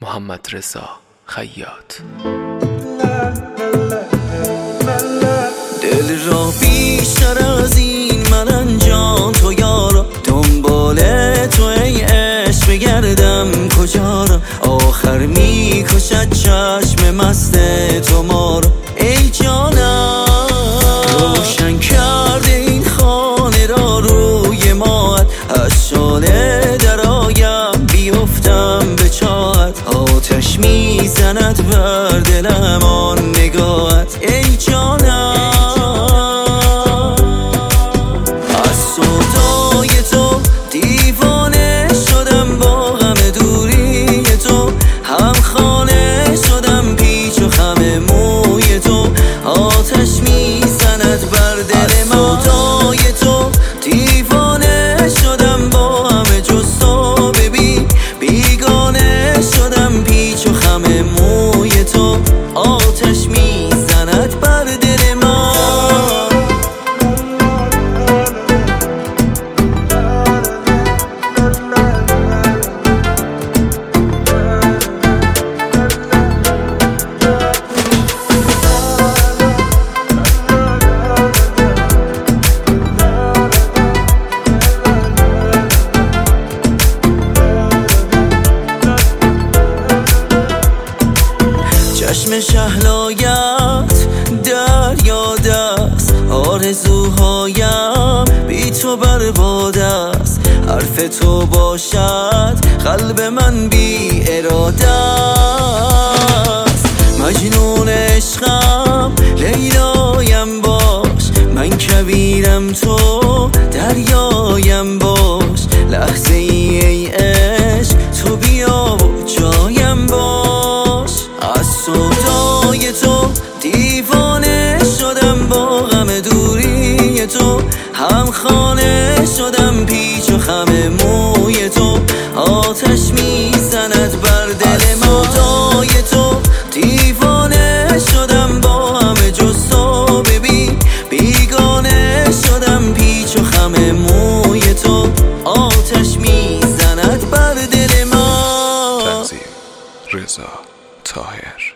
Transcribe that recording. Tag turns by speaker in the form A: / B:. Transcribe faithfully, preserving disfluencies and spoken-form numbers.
A: محمد رضا خیاط.
B: دل را بیشتر از این من انجام تو یارا، دنبال تو ای عشق بگردم کجا را، آخر میکشد چشم مست تو ما را. ای جانم روشن کرده این خانه را روی ماهت، از شاله در آیم بیفتم به چاهت، آتش میزند بر دلم آن نگاهت. ای جانم از صدای تو دیوانه شدم، با غم دوری تو هم خانه شدم، پیچ و خم موی تو آتش میزند بر دل من. از صدای تو دیوانه شدم، با همه جز تو ببین بیگانه شدم، پیچ و خم موی تو آتش میزند بر دل من. چشم شهلایت دریاد است، آرزوهایم بی تو برباد است، حرف تو باشد قلب من بی اراده است. مجنون عشقم لیلایم باش، من کویرم تو دریایم باش، لحظه ای ای عشق تو بیا و جایم باش. از صدای تو دیوانه شدم، با غم دوری تو هم خانه شدم، پیچ و خم موی تو آتش میزند بر دل من. از صدای تو دیوانه شدم، با همه جز تو ببین بیگانه شدم، پیچ و خم موی تو آتش میزند بر دل من.
A: تنظیم رضا طاهر.